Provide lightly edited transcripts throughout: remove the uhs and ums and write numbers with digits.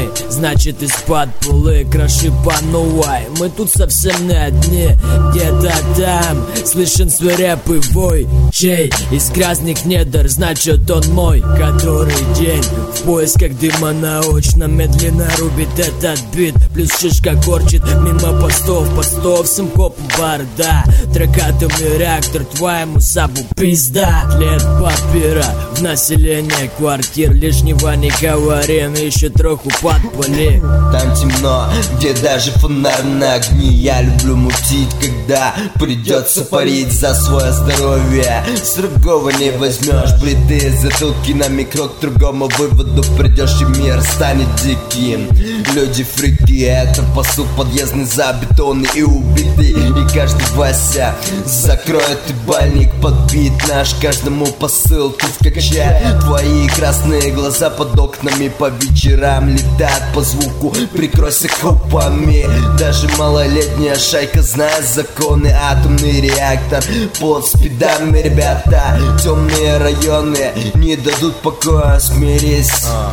мы, значит из-под полы краши по новой. Мы тут совсем не одни, где-то там слышен свирепый вой, чей из грязных недр, значит он мой. Который день в поисках дыма наочно медленно рубит этот бит. Плюс шишка корчит мимо постов всем копу борода. Трекатомный реактор твоему сабу пизда. Лет папира в население квартир, лишнего не говорим, еще троху подпали. Там темно, где даже фонарь на огне. Я люблю мутить, когда придется парить за свое здоровье. С другого не возьмешь бритые затылки на микро. К другому выводу придешь и мир станет диким. Люди фрики, это посыл подъездный забетонный и убитый. И каждый Вася закроет и бальник подбит наш. Каждому посылку вкачай. Твои красные глаза под окнами по вечерам летят по звуку. Прикройся копами. Даже малолетняя шайка знает законы. Атомный реактор под спидами, ребята. Темные районы не дадут покоя, смирись.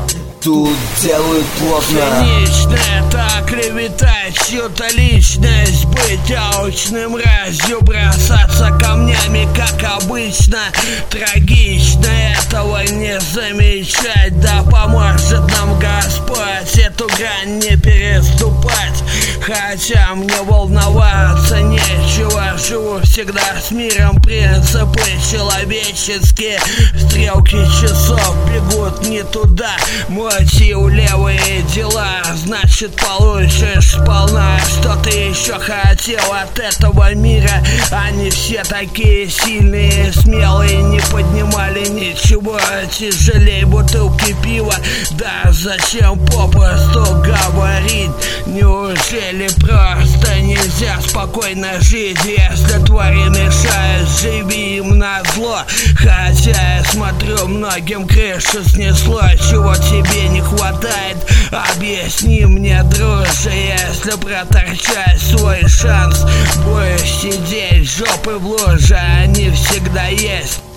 Тут делают плотно. Цинично это клеветать чью-то личность, быть алчным разью, бросаться камнями, как обычно. Трагично этого не замечать. Да поможет нам Господь эту грань не переступать. Хотя мне волноваться нечего. Живу всегда с миром, принципы человеческие. Стрелки часов бегут не туда. Мотив левые дела, значит получишь сполна. Что ты еще хотел от этого мира? Они все такие сильные, смелые, не поднимали ничего тяжелее бутылки пива. Да зачем попросту говорить? Неужели просто нельзя спокойно жить? Если твари мешают, живи им на зло. Хотя я смотрю, многим крышу снесло. Чего тебе не хватает? Объясни мне, друже. Если проторчать свой шанс, будешь сидеть жопы в луже. Они всегда есть.